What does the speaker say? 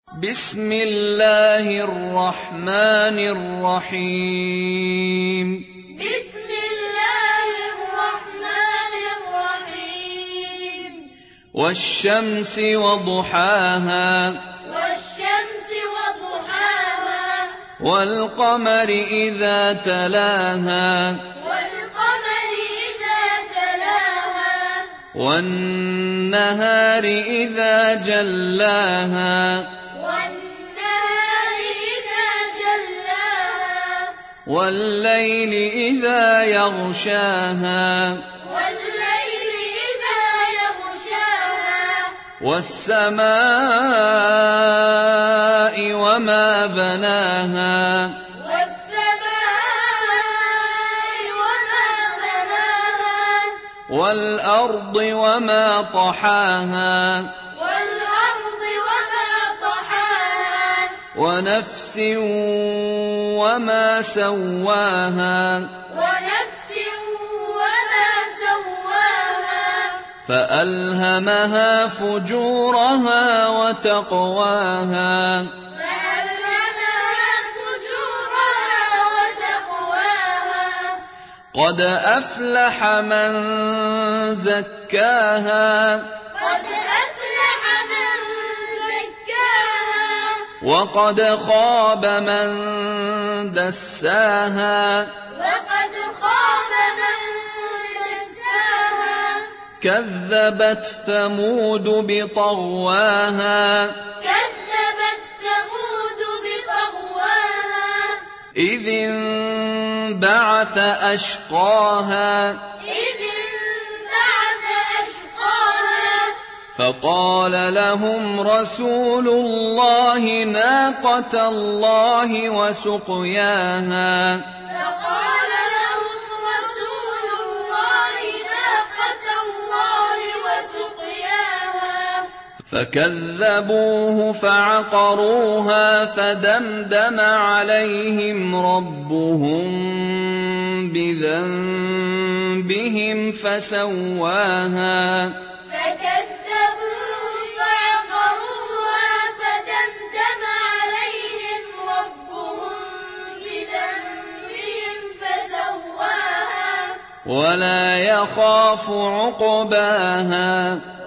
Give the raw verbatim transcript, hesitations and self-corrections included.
بسم الله الرحمن الرحيم بسم الله الرحمن الرحيم والشمس وضحاها والشمس وضحاها والقمر إذا تلاها والقمر إذا تلاها والنهار إذا جلاها والنهار إذا جلاها والليل إذا يغشاها والليل إذا يغشاها والسماء وما بناها والسماء وما بناها والأرض وما طحاها والأرض وما طحاها ونفس وما سواها ونفس وما سواها فألهمها فجورها وتقواها فألهمها فجورها وتقواها قد أفلح من زكاها قد أفلح من زكاها وقد خاب من دساها وقد خاب من دساها كذبت ثمود بطغواها كذبت ثمود بطغواها إذ انبعث أشقاها إذ انبعث أشقاها فقال لهم رسول الله ناقة الله وسقياها فقال لهم رسول الله ناقة الله وسقياها فكذبوه فعقروها فدمدم عليهم ربهم بذنبهم فسواها فكذبوه فعقروها فدمدم عليهم ربهم بذنبهم فسواها ولا يخاف عقباها